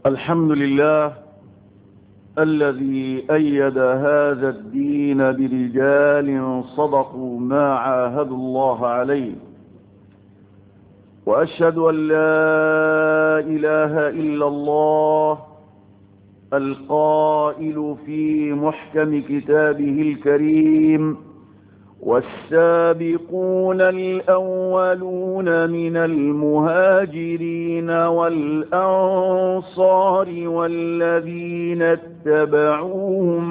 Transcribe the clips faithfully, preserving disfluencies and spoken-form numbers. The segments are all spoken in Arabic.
الحمد لله الذي أيد هذا الدين برجال صدقوا ما عاهدوا الله عليه، وأشهد أن لا إله إلا الله القائل في محكم كتابه الكريم: والسابقون الأولون من المهاجرين والأنصار والذين اتبعوهم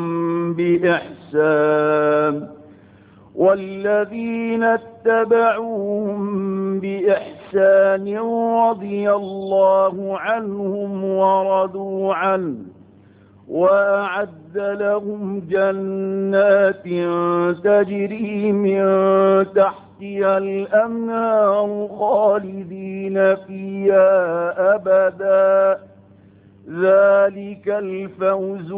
بإحسان والذين اتبعوهم بإحسان رضي الله عنهم ورضوا عنه، وأعد لهم جنات تجري من تحتها الأنهار خالدين فيها أبدا، ذلك الفوز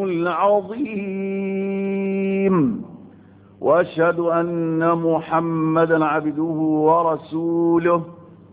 العظيم. وأشهد أن محمدا عبده ورسوله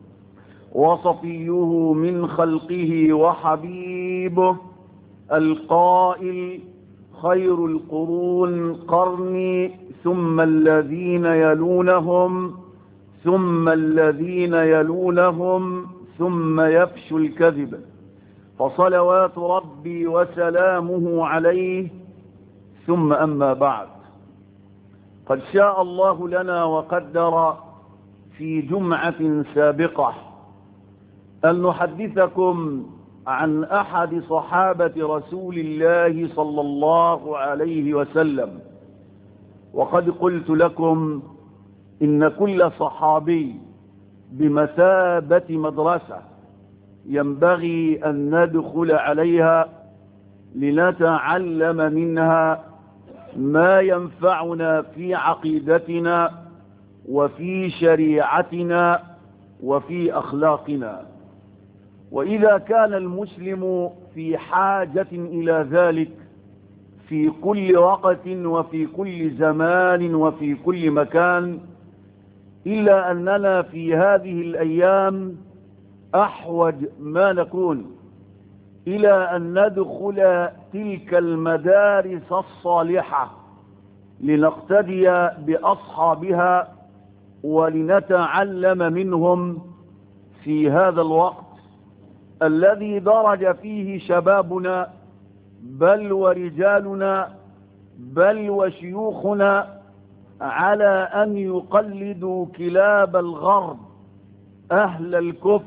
وصفيه من خلقه وحبيبه، القائل: خير القرون قرني ثم الذين يلونهم ثم الذين يلونهم ثم يفشو الكذب، فصلوات ربي وسلامه عليه. ثم أما بعد، قد شاء الله لنا وقدر في جمعة سابقة أن نحدثكم عن أحد صحابة رسول الله صلى الله عليه وسلم. وقد قلت لكم إن كل صحابي بمثابة مدرسة ينبغي أن ندخل عليها لنتعلم منها ما ينفعنا في عقيدتنا وفي شريعتنا وفي أخلاقنا. وإذا كان المسلم في حاجة إلى ذلك في كل وقت وفي كل زمان وفي كل مكان، إلا أننا في هذه الأيام أحوج ما نكون إلى أن ندخل تلك المدارس الصالحة لنقتدي بأصحابها ولنتعلم منهم في هذا الوقت الذي درج فيه شبابنا بل ورجالنا بل وشيوخنا على أن يقلدوا كلاب الغرب أهل الكفر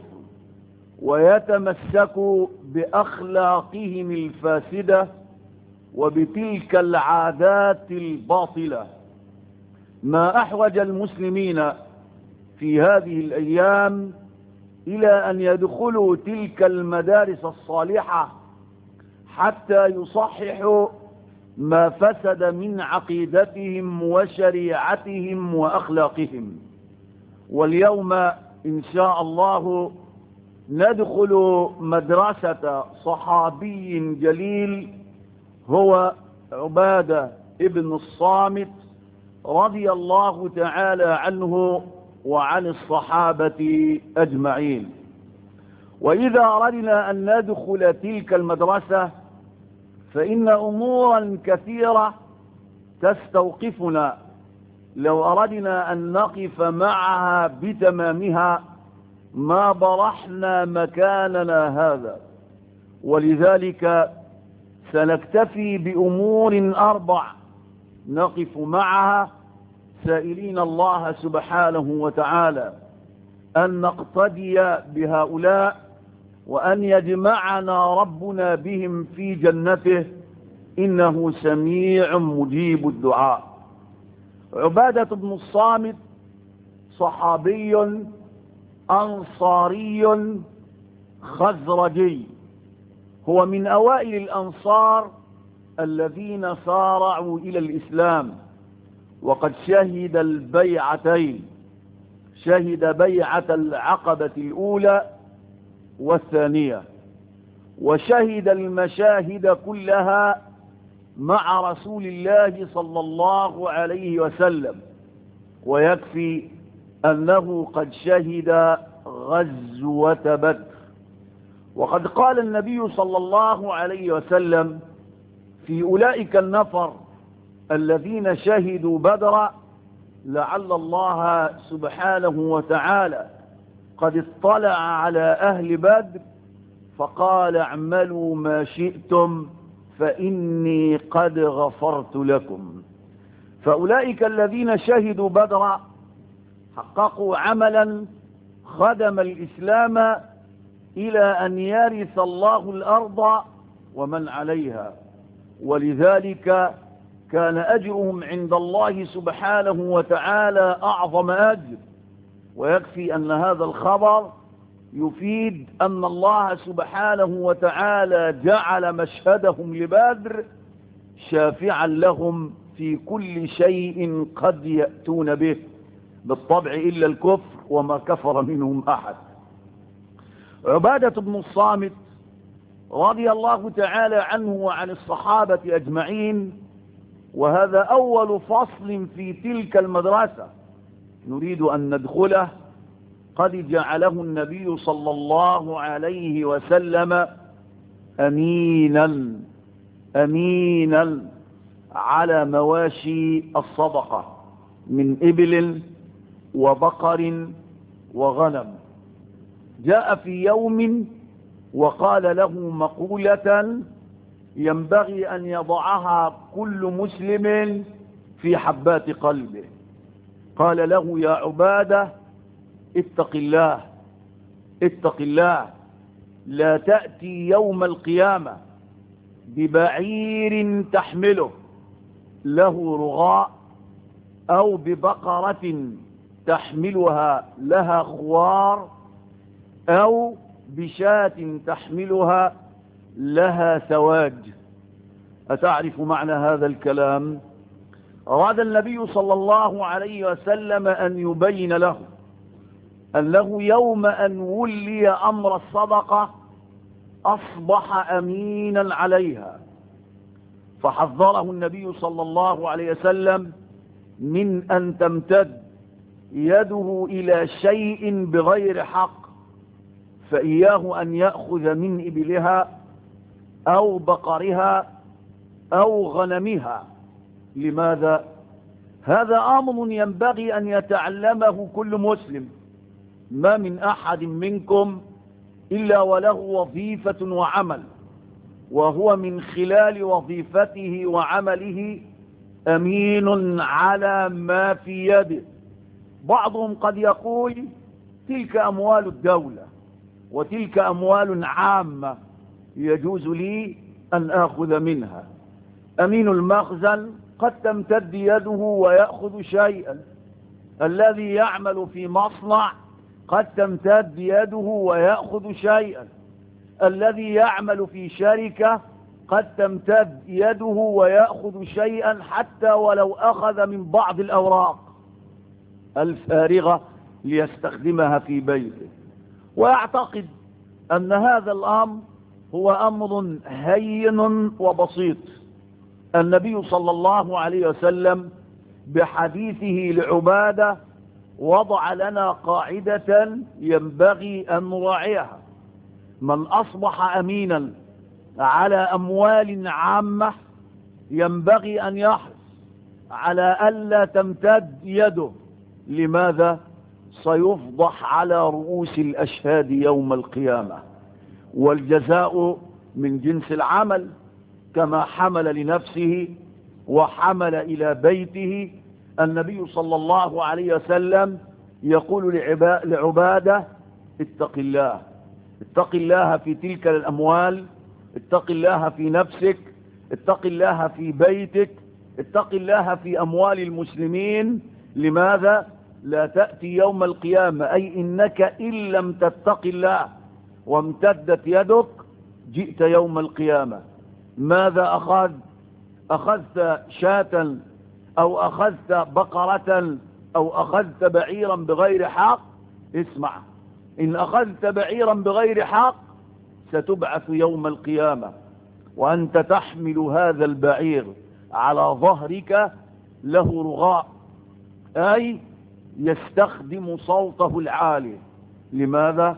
ويتمسكوا بأخلاقهم الفاسدة وبتلك العادات الباطلة. ما أحوج المسلمين في هذه الأيام إلى أن يدخلوا تلك المدارس الصالحة حتى يصححوا ما فسد من عقيدتهم وشريعتهم وأخلاقهم. واليوم إن شاء الله ندخل مدرسة صحابي جليل هو عبادة ابن الصامت رضي الله تعالى عنه وعن الصحابة أجمعين. وإذا أردنا أن ندخل تلك المدرسة فإن أمورا كثيرة تستوقفنا لو أردنا أن نقف معها بتمامها ما برحنا مكاننا هذا. ولذلك سنكتفي بأمور أربع نقف معها سائلين الله سبحانه وتعالى أن نقتدي بهؤلاء وأن يجمعنا ربنا بهم في جنته، إنه سميع مجيب الدعاء. عبادة بن الصامت صحابي أنصاري خزرجي، هو من أوائل الأنصار الذين سارعوا إلى الإسلام، وقد شهد البيعتين، شهد بيعة العقبة الأولى والثانية، وشهد المشاهد كلها مع رسول الله صلى الله عليه وسلم. ويكفي أنه قد شهد غزوة بدر، وقد قال النبي صلى الله عليه وسلم في أولئك النفر الذين شهدوا بدرا: لعل الله سبحانه وتعالى قد اطلع على أهل بدر فقال: اعملوا ما شئتم فإني قد غفرت لكم. فأولئك الذين شهدوا بدرا حققوا عملا خدم الإسلام إلى أن يرث الله الأرض ومن عليها، ولذلك كان أجرهم عند الله سبحانه وتعالى أعظم أجر. ويكفي أن هذا الخبر يفيد أن الله سبحانه وتعالى جعل مشهدهم لبدر شافعا لهم في كل شيء قد يأتون به، بالطبع إلا الكفر وما كفر منهم أحد. عبادة بن الصامت رضي الله تعالى عنه وعن الصحابة أجمعين، وهذا أول فصل في تلك المدرسة نريد أن ندخله، قد جعله النبي صلى الله عليه وسلم أمينا أمينا على مواشي الصدقة من إبل وبقر وغنم. جاء في يوم وقال له مقولة ينبغي أن يضعها كل مسلم في حبات قلبه. قال له: يا عبادة، اتق الله اتق الله، لا تأتي يوم القيامة ببعير تحمله له رغاء، أو ببقرة تحملها لها خوار، أو بشاة تحملها لها سواج. أتعرف معنى هذا الكلام؟ أراد النبي صلى الله عليه وسلم أن يبين له أنه يوم أن ولي أمر الصدقة أصبح أمينا عليها، فحذره النبي صلى الله عليه وسلم من أن تمتد يده إلى شيء بغير حق، فإياه أن يأخذ من إبلها أو بقرها أو غنمها. لماذا؟ هذا أمر ينبغي أن يتعلمه كل مسلم. ما من أحد منكم إلا وله وظيفة وعمل، وهو من خلال وظيفته وعمله أمين على ما في يده. بعضهم قد يقول: تلك أموال الدولة وتلك أموال عامة يجوز لي أن آخذ منها. أمين المخزن قد تمتد يده ويأخذ شيئا، الذي يعمل في مصنع قد تمتد يده ويأخذ شيئا، الذي يعمل في شركة قد تمتد يده ويأخذ شيئا، حتى ولو أخذ من بعض الأوراق الفارغة ليستخدمها في بيته. ويعتقد أن هذا الأمر هو أمر هين وبسيط. النبي صلى الله عليه وسلم بحديثه لعبادة وضع لنا قاعدة ينبغي أن نراعيها: من أصبح أمينا على أموال عامة ينبغي أن يحرص على ألا تمتد يده. لماذا؟ سيفضح على رؤوس الأشهاد يوم القيامة، والجزاء من جنس العمل. كما حمل لنفسه وحمل إلى بيته، النبي صلى الله عليه وسلم يقول لعبادة: اتق الله اتق الله في تلك الأموال، اتق الله في نفسك، اتق الله في بيتك، اتق الله في أموال المسلمين. لماذا؟ لا تأتي يوم القيامة، أي إنك إن لم تتق الله وامتدت يدك جئت يوم القيامة. ماذا أخذ؟ أخذت شاة أو أخذت بقرة أو أخذت بعيرا بغير حق؟ اسمع، إن أخذت بعيرا بغير حق ستبعث يوم القيامة وأنت تحمل هذا البعير على ظهرك له رغاء، أي يستخدم صوته العالي. لماذا؟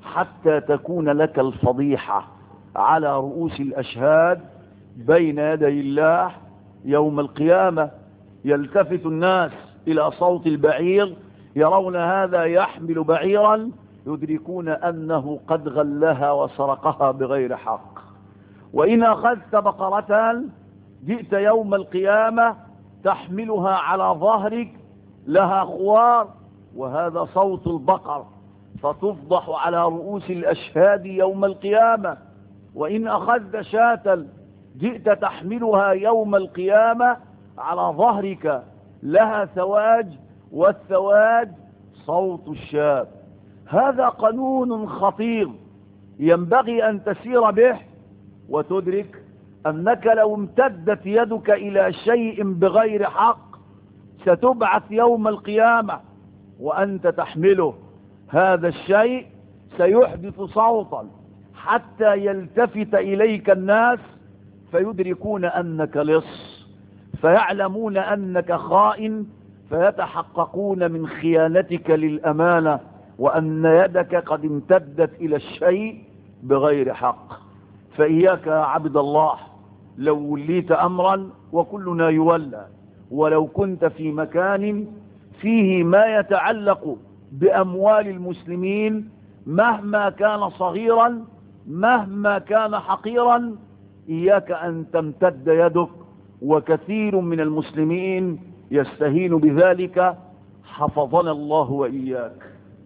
حتى تكون لك الفضيحة على رؤوس الأشهاد بين يدي الله يوم القيامة. يلتفت الناس إلى صوت البعير، يرون هذا يحمل بعيرا، يدركون أنه قد غلها وسرقها بغير حق. وإن أخذت بقرة جئت يوم القيامة تحملها على ظهرك لها خوار، وهذا صوت البقر، فتفضح على رؤوس الأشهاد يوم القيامة. وإن أخذت شاة جئت تحملها يوم القيامة على ظهرك لها ثواج، والثواج صوت الشاة. هذا قانون خطير ينبغي أن تسير به، وتدرك أنك لو امتدت يدك إلى شيء بغير حق ستبعث يوم القيامة وأنت تحمله. هذا الشيء سيحدث صوتا حتى يلتفت إليك الناس فيدركون أنك لص، فيعلمون أنك خائن، فيتحققون من خيانتك للأمانة وأن يدك قد امتدت إلى الشيء بغير حق. فإياك يا عبد الله، لو وليت أمرا وكلنا يولى، ولو كنت في مكان فيه ما يتعلق بأموال المسلمين مهما كان صغيرا مهما كان حقيرا، إياك أن تمتد يدك، وكثير من المسلمين يستهين بذلك، حفظنا الله وإياك.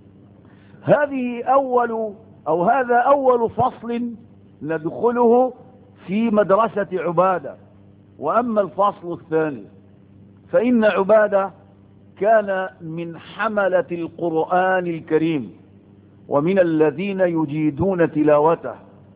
هذه أول أو هذا أول فصل ندخله في مدرسة عبادة. وأما الفصل الثاني فإن عبادة كان من حملة القرآن الكريم ومن الذين يجيدون تلاوته.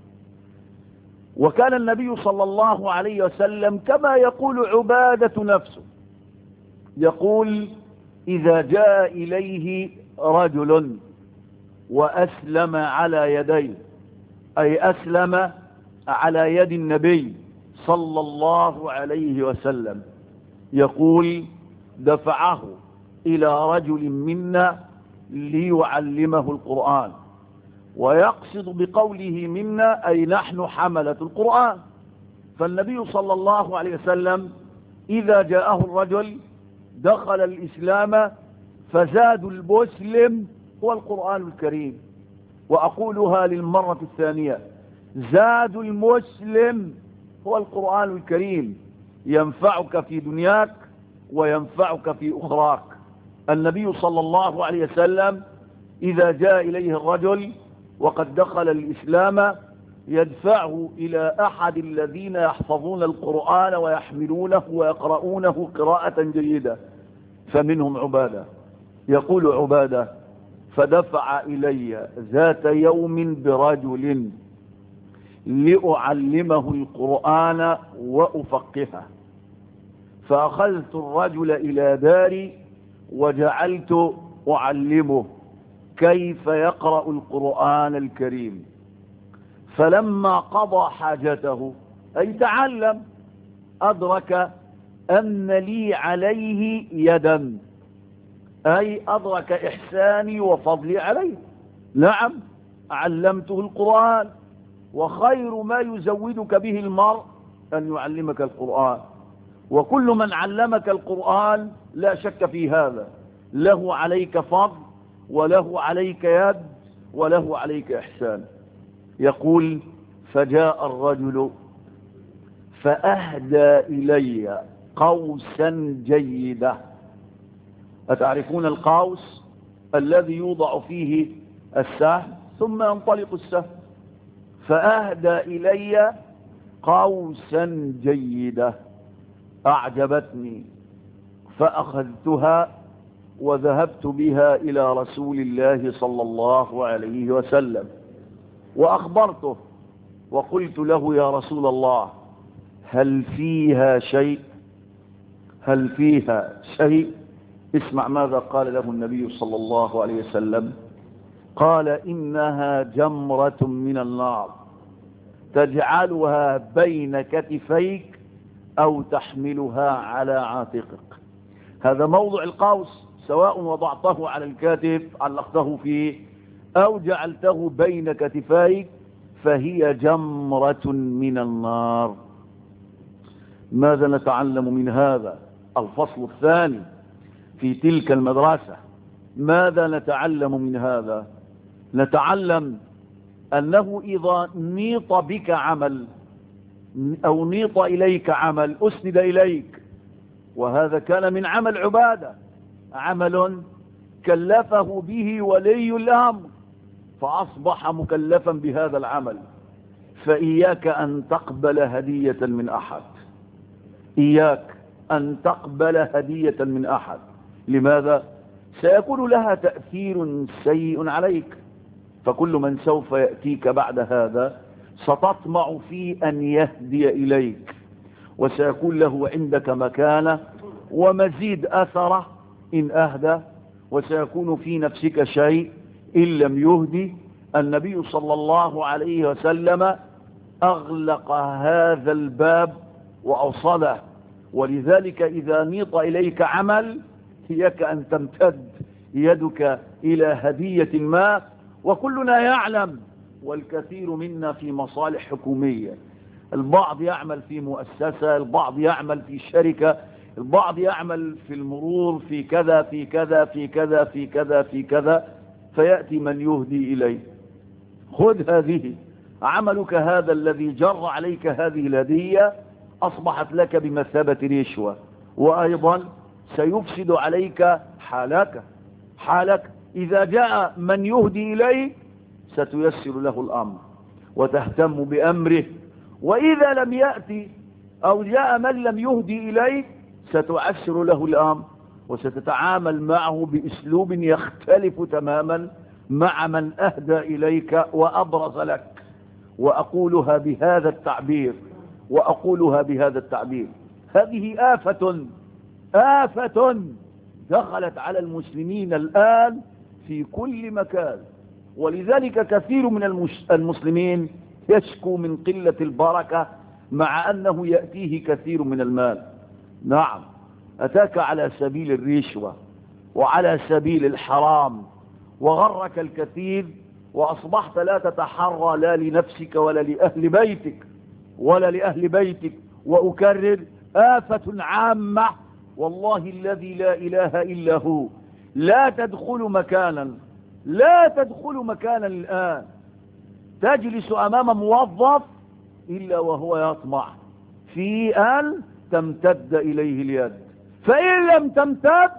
وكان النبي صلى الله عليه وسلم كما يقول عبادة نفسه، يقول: إذا جاء إليه رجل وأسلم على يديه، أي أسلم على يد النبي صلى الله عليه وسلم، يقول: دفعه إلى رجل منا ليعلمه القرآن. ويقصد بقوله منا أي نحن حملة القرآن. فالنبي صلى الله عليه وسلم إذا جاءه الرجل دخل الإسلام، فزاد المسلم هو القرآن الكريم. وأقولها للمرة الثانية: زاد المسلم هو القرآن الكريم، ينفعك في دنياك وينفعك في أخراك. النبي صلى الله عليه وسلم إذا جاء إليه الرجل وقد دخل الإسلام يدفعه إلى أحد الذين يحفظون القرآن ويحملونه ويقرؤونه قراءة جيدة، فمنهم عبادة. يقول عبادة: فدفع إلي ذات يوم برجل لأعلمه القرآن وأفقهه، فأخذت الرجل إلى داري وجعلت أعلمه كيف يقرأ القرآن الكريم. فلما قضى حاجته أي تعلم، أدرك أن لي عليه يدا، أي أدرك إحساني وفضلي عليه. نعم، علمته القرآن، وخير ما يزودك به المرء أن يعلمك القرآن. وكل من علمك القرآن لا شك في هذا له عليك فضل وله عليك يد وله عليك إحسان. يقول: فجاء الرجل فأهدى إلي قوسا جيدة. أتعرفون القوس الذي يوضع فيه السهم ثم ينطلق السهم؟ فأهدى إلي قوسا جيدة أعجبتني، فأخذتها وذهبت بها إلى رسول الله صلى الله عليه وسلم وأخبرته وقلت له: يا رسول الله، هل فيها شيء؟ هل فيها شيء؟ اسمع ماذا قال له النبي صلى الله عليه وسلم. قال: إنها جمرة من النار تجعلها بين كتفيك أو تحملها على عاتقك. هذا موضع القوس، سواء وضعته على الكتف، علقته في أو جعلته بين كتفيك فهي جمرة من النار. ماذا نتعلم من هذا الفصل الثاني في تلك المدرسة؟ ماذا نتعلم من هذا؟ نتعلم أنه إذا نيط بك عمل أو نيط إليك عمل أسند إليك، وهذا كان من عمل عبادة، عمل كلفه به ولي الأمر فأصبح مكلفا بهذا العمل، فإياك أن تقبل هدية من أحد، إياك أن تقبل هدية من أحد. لماذا؟ سيكون لها تأثير سيء عليك، فكل من سوف يأتيك بعد هذا ستطمع في أن يهدي إليك، وسيكون له عندك مكانة ومزيد أثره إن أهدى، وسيكون في نفسك شيء إن لم يهدي. النبي صلى الله عليه وسلم أغلق هذا الباب وأوصله، ولذلك إذا نيط إليك عمل إياك أن تمتد يدك إلى هدية ما. وكلنا يعلم، والكثير منا في مصالح حكومية، البعض يعمل في مؤسسة، البعض يعمل في شركة، البعض يعمل في المرور، في كذا في كذا في كذا في كذا في كذا، فيأتي من يهدي إليه. خذ هذه، عملك هذا الذي جر عليك هذه الهدية أصبحت لك بمثابة رشوة، وأيضا سيفسد عليك حالك حالك إذا جاء من يهدي إليه ستيسر له الأمر وتهتم بأمره، وإذا لم يأتي أو جاء من لم يهدي إليه ستعسر له الأمر وستتعامل معه بأسلوب يختلف تماما مع من أهدى إليك وأبرز لك. وأقولها بهذا التعبير وأقولها بهذا التعبير هذه آفة آفة دخلت على المسلمين الآن في كل مكان، ولذلك كثير من المسلمين يشكو من قلة البركة مع أنه يأتيه كثير من المال. نعم، أتاك على سبيل الرشوة وعلى سبيل الحرام وغرك الكثير، وأصبحت لا تتحرى لا لنفسك ولا لأهل بيتك ولا لأهل بيتك. وأكرر، آفة عامة والله الذي لا إله إلا هو. لا تدخل مكانا لا تدخل مكانا الآن تجلس أمام موظف إلا وهو يطمع في أن تمتد إليه اليد، فإن لم تمتد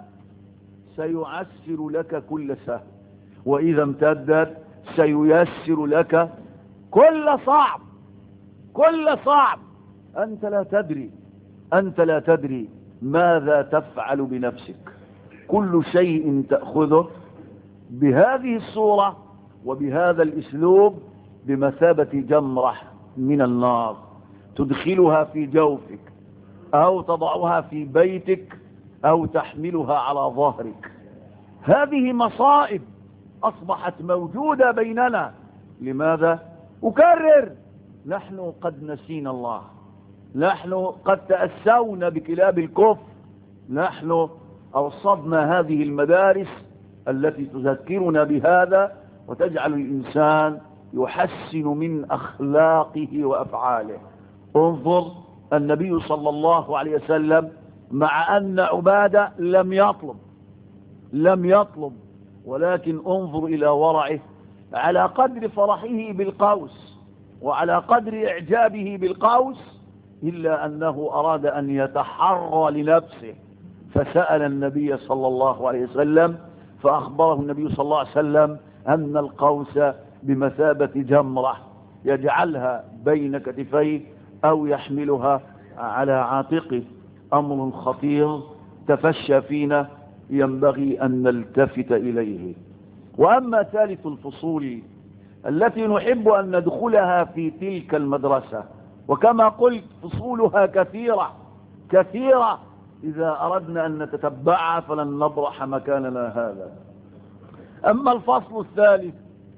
سيعسر لك كل سهل، وإذا امتدت سييسر لك كل صعب كل صعب. أنت لا تدري أنت لا تدري ماذا تفعل بنفسك. كل شيء تأخذه بهذه الصورة وبهذا الأسلوب بمثابة جمرة من النار تدخلها في جوفك أو تضعها في بيتك أو تحملها على ظهرك. هذه مصائب أصبحت موجودة بيننا. لماذا؟ أكرر، نحن قد نسينا الله، نحن قد تأسونا بكلاب الكفر، نحن أوصدنا هذه المدارس التي تذكرنا بهذا وتجعل الإنسان يحسن من أخلاقه وأفعاله. انظر النبي صلى الله عليه وسلم مع أن عبادة لم يطلب لم يطلب ولكن انظر إلى ورعه، على قدر فرحه بالقوس وعلى قدر إعجابه بالقوس إلا أنه أراد أن يتحرى لنفسه، فسأل النبي صلى الله عليه وسلم فأخبره النبي صلى الله عليه وسلم أن القوس بمثابة جمرة يجعلها بين كتفيه أو يحملها على عاتقه. أمر خطير تفشى فينا ينبغي أن نلتفت إليه. وأما ثالث الفصول التي نحب أن ندخلها في تلك المدرسة، وكما قلت فصولها كثيرة كثيرة إذا أردنا أن نتتبعها فلن نبرح مكاننا هذا. أما الفصل الثالث،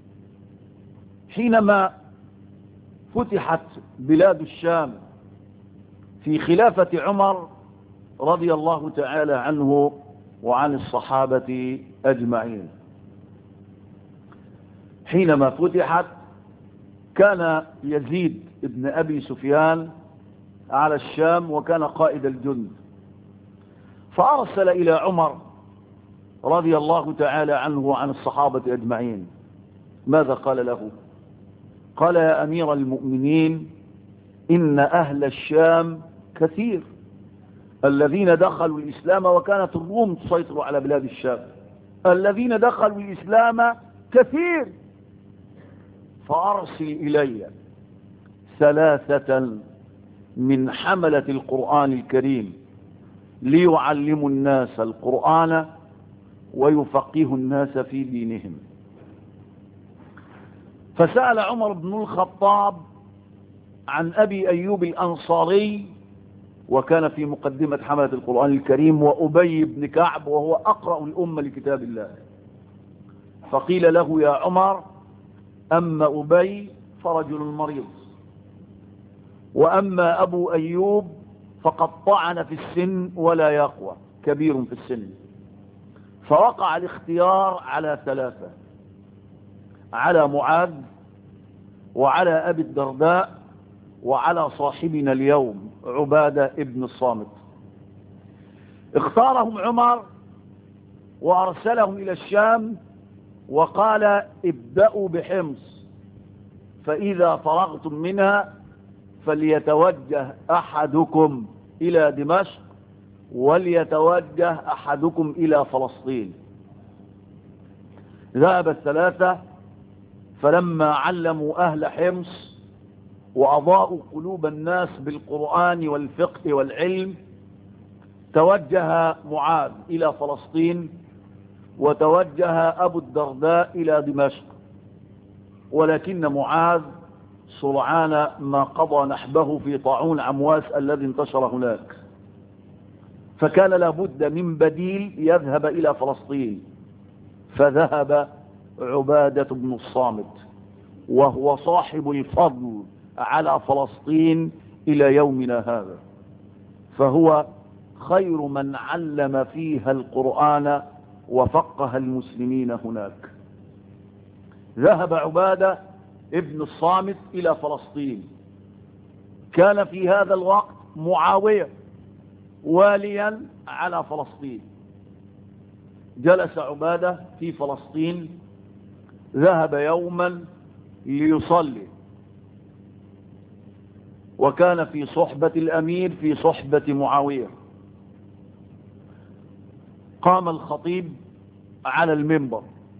حينما فتحت بلاد الشام في خلافة عمر رضي الله تعالى عنه وعن الصحابة أجمعين، حينما فتحت كان يزيد ابن أبي سفيان على الشام وكان قائد الجند، فأرسل إلى عمر رضي الله تعالى عنه وعن الصحابة أجمعين. ماذا قال له؟ قال: يا أمير المؤمنين، إن أهل الشام كثير الذين دخلوا الإسلام، وكانت الروم تسيطر على بلاد الشام. الذين دخلوا الإسلام كثير، فأرسل إلي ثلاثة من حملة القرآن الكريم ليعلموا الناس القرآن ويفقهوا الناس في دينهم. فسأل عمر بن الخطاب عن أبي أيوب الأنصاري، وكان في مقدمة حملة القرآن الكريم، وأبي بن كعب وهو أقرأ الأمة لكتاب الله. فقيل له: يا عمر، أما أبي فرجل مريض، وأما أبو أيوب فقد طعن في السن ولا يقوى، كبير في السن. فوقع الاختيار على ثلاثة: على معاذ، وعلى أبي الدرداء، وعلى صاحبنا اليوم عبادة ابن الصامت. اختارهم عمر وأرسلهم إلى الشام، وقال: ابدأوا بحمص، فإذا فرغتم منها فليتوجه أحدكم إلى دمشق، وليتوجه أحدكم إلى فلسطين. ذهب الثلاثة، فلما علموا أهل حمص وأضاءوا قلوب الناس بالقرآن والفقه والعلم، توجه معاذ إلى فلسطين، وتوجه أبو الدرداء إلى دمشق. ولكن معاذ سرعان ما قضى نحبه في طاعون عمواس الذي انتشر هناك، فكان لابد من بديل يذهب إلى فلسطين. فذهب عبادة بن الصامت، وهو صاحب الفضل على فلسطين إلى يومنا هذا، فهو خير من علم فيها القرآن وفقه المسلمين هناك. ذهب عبادة ابن الصامت إلى فلسطين. كان في هذا الوقت معاوية واليا على فلسطين. جلس عبادة في فلسطين، ذهب يوما ليصلي، وكان في صحبة الأمير في صحبة معاوية. قام الخطيب على المنبر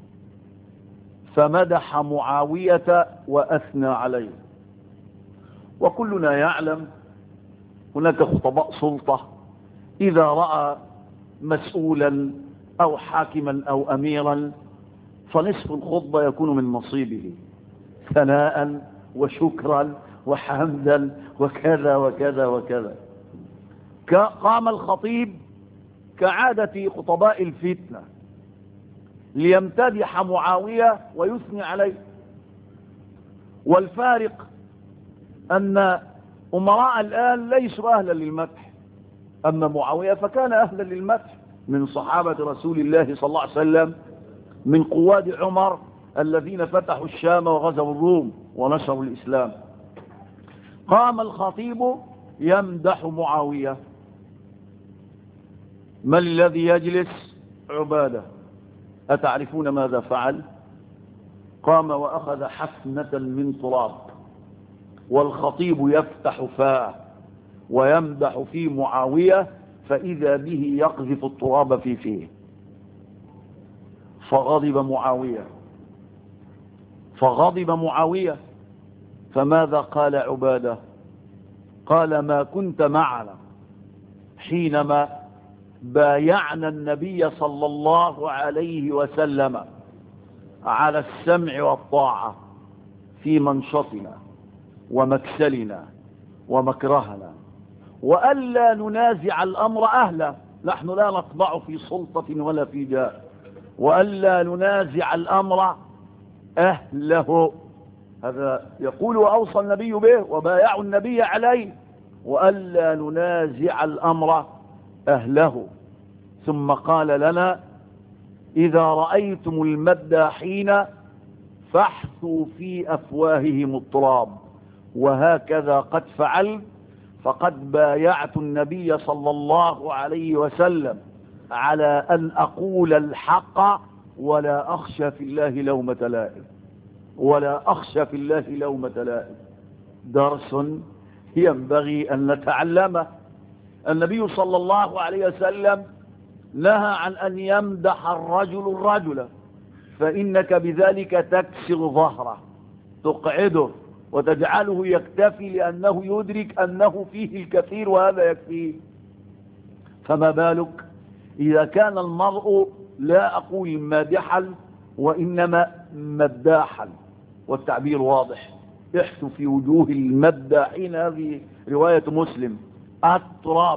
فمدح معاوية وأثنى عليه. وكلنا يعلم هناك خطباء سلطة إذا رأى مسؤولا أو حاكما أو أميرا فنصف الخطبة يكون من نصيبه ثناء وشكرا وحمدا وكذا وكذا وكذا. قام الخطيب كعادة خطباء الفتنة ليمتدح معاوية ويثني عليه. والفارق أن أمراء الآن ليسوا أهلا للمدح، أما معاوية فكان أهلا للمدح، من صحابة رسول الله صلى الله عليه وسلم، من قواد عمر الذين فتحوا الشام وغزوا الروم ونشروا الإسلام. قام الخطيب يمدح معاوية. من الذي يجلس؟ عبادة. أتعرفون ماذا فعل؟ قام وأخذ حفنة من تراب، والخطيب يفتح فاه ويمدح في معاوية، فإذا به يقذف التراب في فيه. فغضب معاوية فغضب معاوية فماذا قال عبادة؟ قال: ما كنت معنا حينما بايعنا النبي صلى الله عليه وسلم على السمع والطاعة في منشطنا ومكسلنا ومكرهنا، وألا ننازع الأمر أهله. نحن لا نطمع في سلطة ولا في جاه. وألا ننازع الأمر أهله، هذا يقول وأوصى النبي به وبايعوا النبي عليه، وألا ننازع الأمر أهله. ثم قال لنا: إذا رأيتم المداحين فاحثوا في أفواههم التراب، وهكذا قد فعلت، فقد بايعت النبي صلى الله عليه وسلم على أن أقول الحق ولا أخشى في الله لومة لائم، ولا أخشى في الله لومة لائم. درس ينبغي أن نتعلمه. النبي صلى الله عليه وسلم نهى عن أن يمدح الرجل الرجل، فإنك بذلك تكسر ظهره، تقعده وتجعله يكتفي لأنه يدرك أنه فيه الكثير وهذا يكفيه. فما بالك إذا كان المرء لا أقول مادحا وإنما مداحا، والتعبير واضح. احثوا في وجوه المداحين، هذه رواية مسلم، التراب.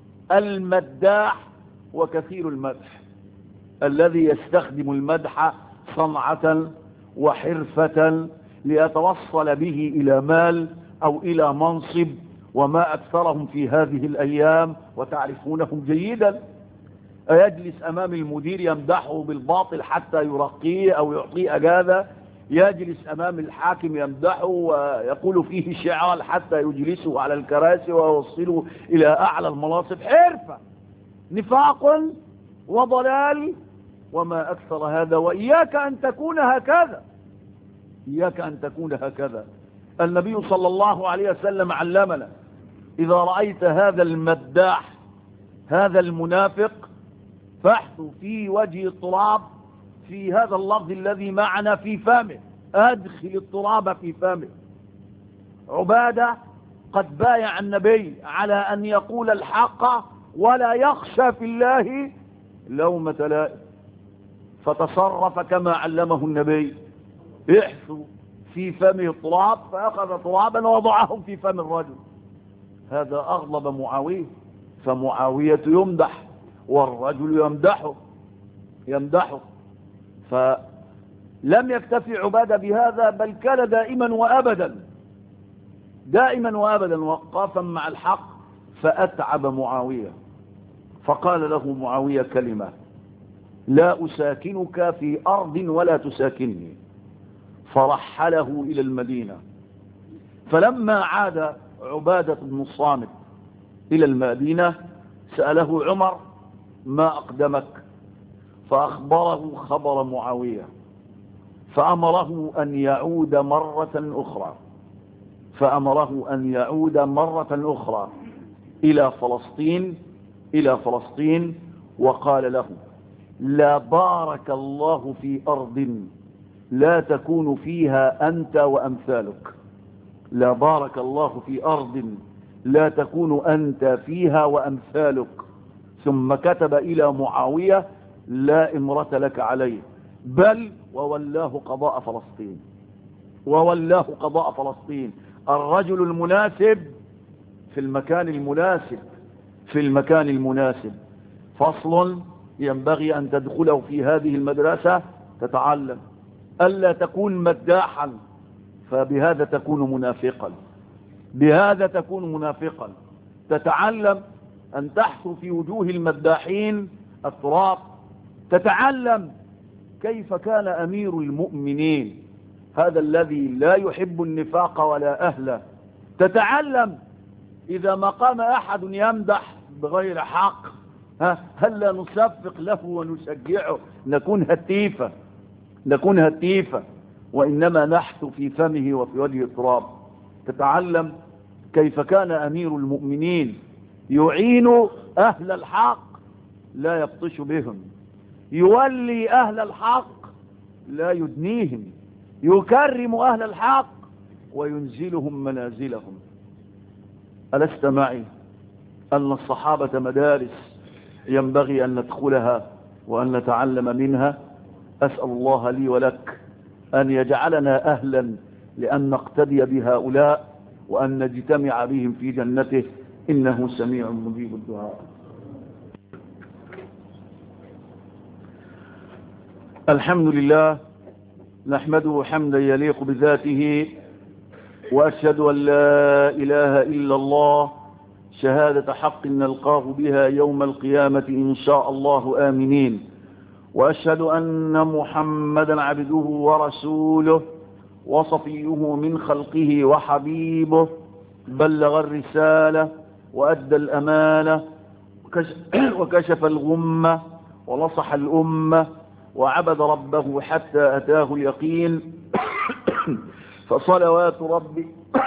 المداح وكثير المدح، الذي يستخدم المدح صنعة وحرفة ليتوصل به إلى مال أو إلى منصب، وما أكثرهم في هذه الأيام وتعرفونهم جيدا. يجلس أمام المدير يمدحه بالباطل حتى يرقيه أو يعطيه أجازة، يجلس أمام الحاكم يمدحه ويقول فيه شعرا حتى يجلسه على الكراسي ويوصله إلى أعلى المناصب. حرفة، نفاق وضلال، وما أكثر هذا. وإياك أن تكون هكذا، إياك أن تكون هكذا. النبي صلى الله عليه وسلم علمنا: إذا رأيت هذا المداح، هذا المنافق، فاحثوا في وجه التراب، في هذا اللفظ الذي معنا في فمه، أدخل التراب في فمه. عبادة قد بايع النبي على أن يقول الحق ولا يخشى في الله لومة لائم، فتصرف كما علمه النبي. احثوا في فمه التراب، فأخذ ترابا ووضعه في فم الرجل. هذا أغضب معاوية، فمعاوية يمدح والرجل يمدحه يمدحه فلم يكتفي عبادة بهذا، بل كان دائما وأبدا دائما وأبدا وقافا مع الحق. فأتعب معاوية، فقال له معاوية كلمة: لا أساكنك في أرض ولا تساكنني. فرحله إلى المدينة. فلما عاد عبادة بن الصامت إلى المدينة سأله عمر: ما أقدمك؟ فأخبره خبر معاوية، فأمره أن يعود مرة أخرى فأمره أن يعود مرة أخرى إلى فلسطين إلى فلسطين وقال له: لا بارك الله في أرض لا تكون فيها أنت وأمثالك. لا بارك الله في أرض لا تكون أنت فيها وأمثالك. ثم كتب إلى معاوية: لا إمرة لك عليه، بل وولاه قضاء فلسطين وولاه قضاء فلسطين. الرجل المناسب في المكان المناسب في المكان المناسب. فصل ينبغي أن تدخله في هذه المدرسة، تتعلم ألا تكون مداحا، فبهذا تكون منافقا بهذا تكون منافقا. تتعلم أن تحثو في وجوه المداحين التراب. تتعلم كيف كان أمير المؤمنين، هذا الذي لا يحب النفاق ولا أهله. تتعلم إذا ما قام أحد يمدح بغير حق، هل لا نصفق له ونشجعه؟ نكون هتيفة نكون هتيفة وإنما نحثو في فمه وفي وجه التراب. تتعلم كيف كان أمير المؤمنين يعين أهل الحق لا يبطش بهم، يولي أهل الحق لا يدنيهم، يكرم أهل الحق وينزلهم منازلهم. ألست معي أن الصحابة مدارس ينبغي أن ندخلها وأن نتعلم منها؟ أسأل الله لي ولك أن يجعلنا أهلا لأن نقتدي بهؤلاء وأن نجتمع بهم في جنته، إنه سميع مجيب الدعاء. الحمد لله نحمده حمدا يليق بذاته، وأشهد أن لا إله إلا الله شهادة حق نلقاه بها يوم القيامة إن شاء الله آمنين. وأشهد أن محمدا عبده ورسوله وصفيه من خلقه وحبيبه، بلغ الرسالة وأدى الأمانة وكشف الغمة ونصح الأمة وعبد ربه حتى أتاه اليقين فصلوات ربي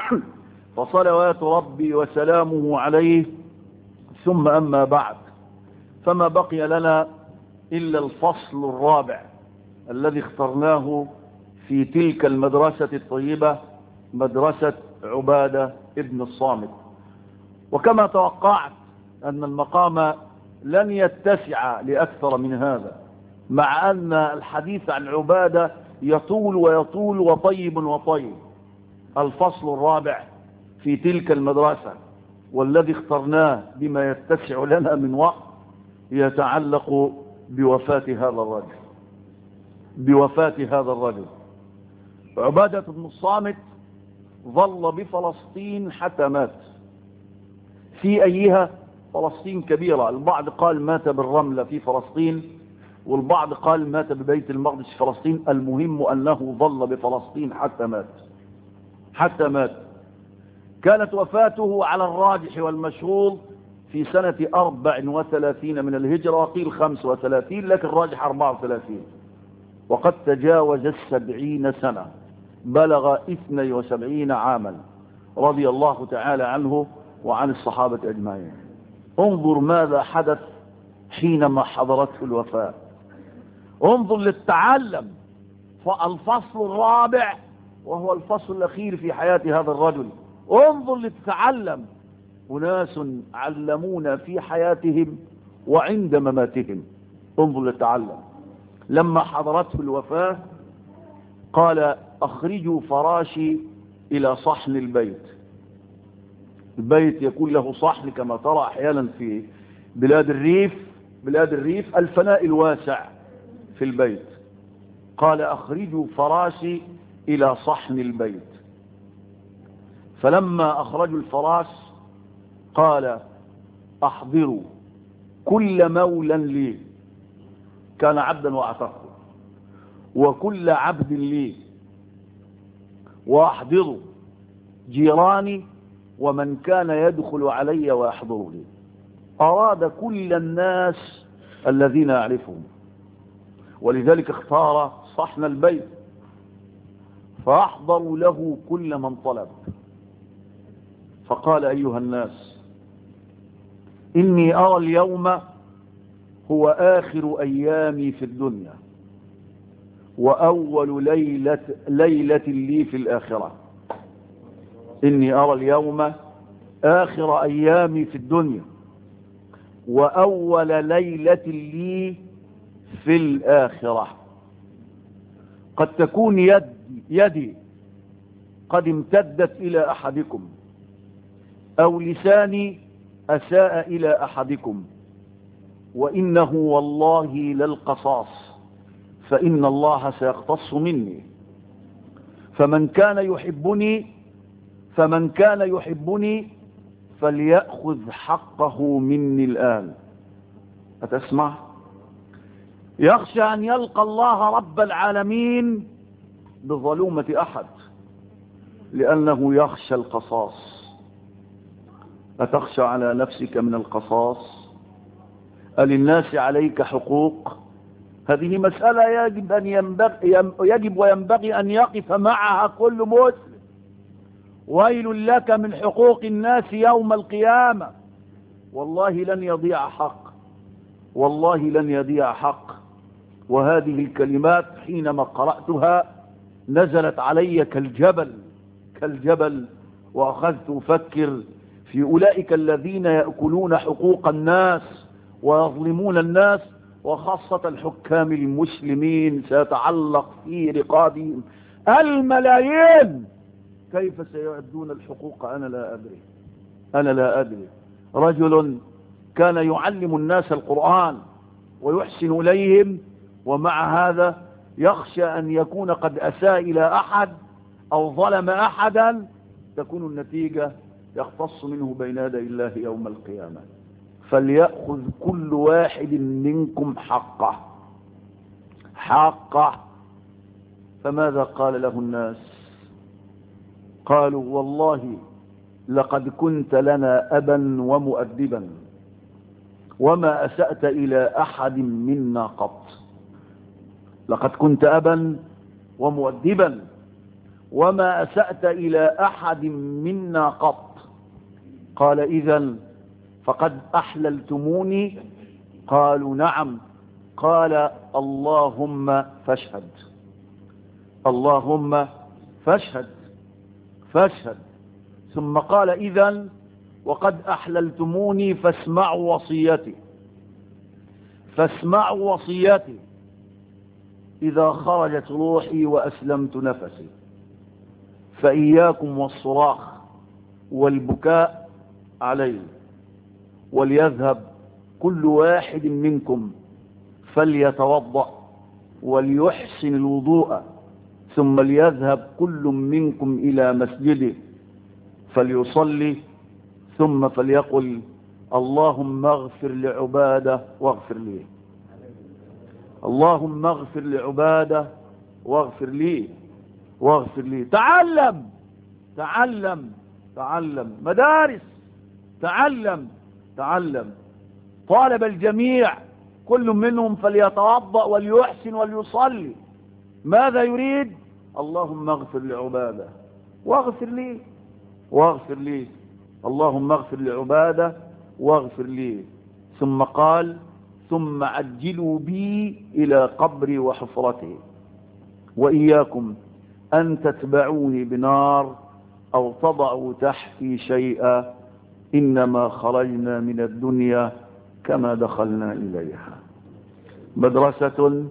فصلوات ربي وسلامه عليه. ثم أما بعد، فما بقي لنا إلا الفصل الرابع الذي اخترناه في تلك المدرسة الطيبة، مدرسة عبادة ابن الصامت. وكما توقعت أن المقام لن يتسع لأكثر من هذا، مع أن الحديث عن عبادة يطول ويطول وطيب وطيب. الفصل الرابع في تلك المدرسة والذي اخترناه بما يتسع لنا من وقت يتعلق بوفاة هذا الرجل بوفاة هذا الرجل عبادة بن الصامت ظل بفلسطين حتى مات. في أيها فلسطين كبيرة، البعض قال مات بالرملة في فلسطين، والبعض قال مات ببيت المقدس في فلسطين. المهم أنه ظل بفلسطين حتى مات حتى مات كانت وفاته على الراجح والمشهور في سنة أربع وثلاثين من الهجرة، وقيل خمس وثلاثين، لكن الراجح أربع وثلاثين، وقد تجاوز السبعين سنة، بلغ اثني وسبعين عاما، رضي الله تعالى عنه وعن الصحابة أجمعين. انظر ماذا حدث حينما حضرته الوفاة، انظر للتعلم. فالفصل الرابع وهو الفصل الأخير في حياة هذا الرجل، انظر لتتعلم. أناس علمونا في حياتهم وعند مماتهم، انظر لتتعلم. لما حضرته الوفاة قال: أخرجوا فراشي إلى صحن البيت. البيت يكون له صحن كما ترى أحيانا في بلاد الريف بلاد الريف الفناء الواسع في البيت. قال: أخرجوا فراشي إلى صحن البيت. فلما أخرجوا الفراش قال: أحضروا كل مولا لي، كان عبدا وأعتقه، وكل عبد لي، وأحضروا جيراني ومن كان يدخل علي ويحضرني. أراد كل الناس الذين يعرفهم، ولذلك اختار صحن البيت، فأحضروا له كل من طلب. فقال: أيها الناس، إني أرى اليوم هو آخر أيامي في الدنيا وأول ليلة, ليلة لي في الآخرة. إني أرى اليوم آخر أيامي في الدنيا وأول ليلة لي في الآخرة. قد تكون يد يدي قد امتدت إلى أحدكم، أو لساني أساء إلى أحدكم، وإنه والله للقصاص، فإن الله سيقتص مني. فمن كان يحبني فمن كان يحبني فليأخذ حقه مني الآن. أتسمع؟ يخشى أن يلقى الله رب العالمين بظلومة أحد، لأنه يخشى القصاص. أتخشى على نفسك من القصاص؟ أللناس عليك حقوق؟ هذه مسألة يجب أن ينبغي يجب وينبغي أن يقف معها كل مسلم. ويل لك من حقوق الناس يوم القيامة. والله لن يضيع حق، والله لن يضيع حق. وهذه الكلمات حينما قرأتها نزلت علي كالجبل كالجبل وأخذت أفكر في أولئك الذين يأكلون حقوق الناس ويظلمون الناس، وخاصة الحكام المسلمين سيتعلق في رقابهم الملايين. كيف سيعدون الحقوق؟ أنا لا أدري أنا لا أدري رجل كان يعلم الناس القرآن ويحسن إليهم، ومع هذا يخشى أن يكون قد أساء إلى أحد أو ظلم أحدا، تكون النتيجة يختص منه بين يدي الله يوم القيامة. فليأخذ كل واحد منكم حقه. الحاقة. فماذا قال له الناس؟ قالوا والله لقد كنت لنا أبا ومؤدبا وما أسأت إلى أحد منا قط. لقد كنت أبا ومؤدبا وما أسأت إلى أحد منا قط. قال إذن فقد أحللتموني؟ قالوا نعم. قال اللهم فاشهد، اللهم فاشهد فاشهد. ثم قال إذن وقد أحللتموني فاسمعوا وصيتي، فاسمعوا وصيتي إذا خرجت روحي وأسلمت نفسي فإياكم والصراخ والبكاء علي، وليذهب كل واحد منكم فليتوضأ وليحسن الوضوء، ثم ليذهب كل منكم إلى مسجده فليصلي، ثم فليقل اللهم اغفر لعبادة واغفر لي، اللهم اغفر لعبادة واغفر لي واغفر لي. تعلم تعلم تعلم، مدارس، تعلم تعلم. طالب الجميع كل منهم فليتوضأ وليحسن وليصلي. ماذا يريد؟ اللهم اغفر لعبادة واغفر لي واغفر لي، اللهم اغفر لعبادة واغفر لي. ثم قال ثم عجلوا بي إلى قبري وحفرته، وإياكم أن تتبعوني بنار أو تضعوا تحتي شيئا، إنما خرجنا من الدنيا كما دخلنا إليها. مدرسة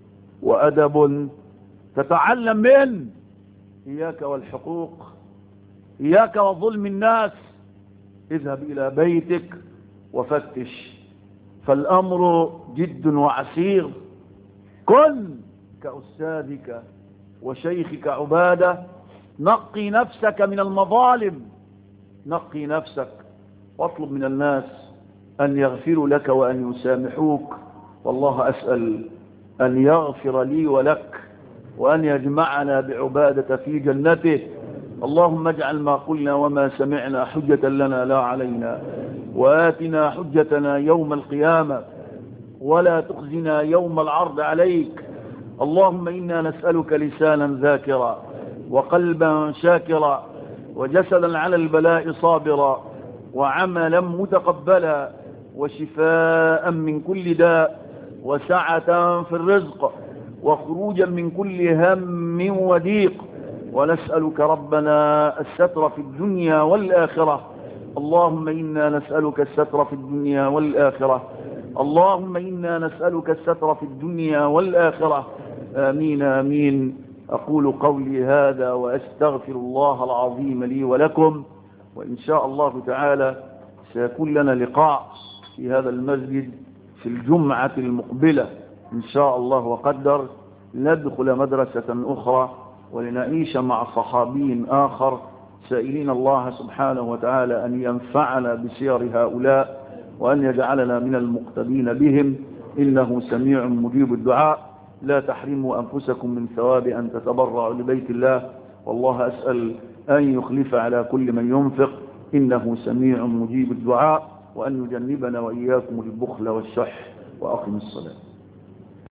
وأدب تتعلم من إياك والحقوق، إياك وظلم الناس. اذهب إلى بيتك وفتش، فالأمر جد وعسير. كن كأستاذك وشيخك عبادة، نقي نفسك من المظالم، نقي نفسك واطلب من الناس أن يغفروا لك وأن يسامحوك. والله أسأل أن يغفر لي ولك وأن يجمعنا بعبادة في جنته. اللهم اجعل ما قلنا وما سمعنا حجة لنا لا علينا، وآتنا حجتنا يوم القيامة، ولا تخزنا يوم العرض عليك. اللهم إنا نسألك لسانا ذاكرا وقلبا شاكرا وجسدا على البلاء صابرا وعملا متقبلا وشفاء من كل داء وسعة في الرزق وخروجا من كل هم وضيق. ونسألك ربنا الستر في الدنيا والآخرة. اللهم إنا نسألك الستر في الدنيا والآخرة، اللهم إنا نسألك الستر في الدنيا والآخرة. آمين آمين. أقول قولي هذا وأستغفر الله العظيم لي ولكم، وإن شاء الله تعالى سيكون لنا لقاء في هذا المسجد في الجمعة المقبلة إن شاء الله وقدر، ندخل مدرسة أخرى ولنعيش مع صحابي آخر، سائلين الله سبحانه وتعالى أن ينفعنا بسير هؤلاء وأن يجعلنا من المقتدين بهم، إنه سميع مجيب الدعاء. لا تحرموا أنفسكم من ثواب أن تتبرعوا لبيت الله، والله أسأل أن يخلف على كل من ينفق، إنه سميع مجيب الدعاء، وأن يجنبنا وإياكم البخل والشح. وأقم الصلاة.